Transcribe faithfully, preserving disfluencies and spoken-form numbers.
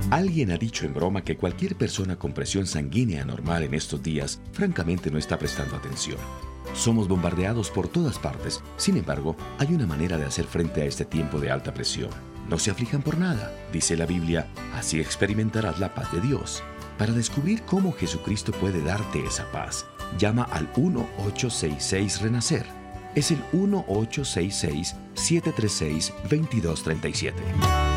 Alguien ha dicho en broma que cualquier persona con presión sanguínea normal en estos días francamente no está prestando atención. Somos bombardeados por todas partes. Sin embargo, hay una manera de hacer frente a este tiempo de alta presión. No se aflijan por nada, dice la Biblia, así experimentarás la paz de Dios. Para descubrir cómo Jesucristo puede darte esa paz, llama al uno ocho seis seis Renacer. Es el uno ocho seis seis, siete tres seis, dos dos tres siete.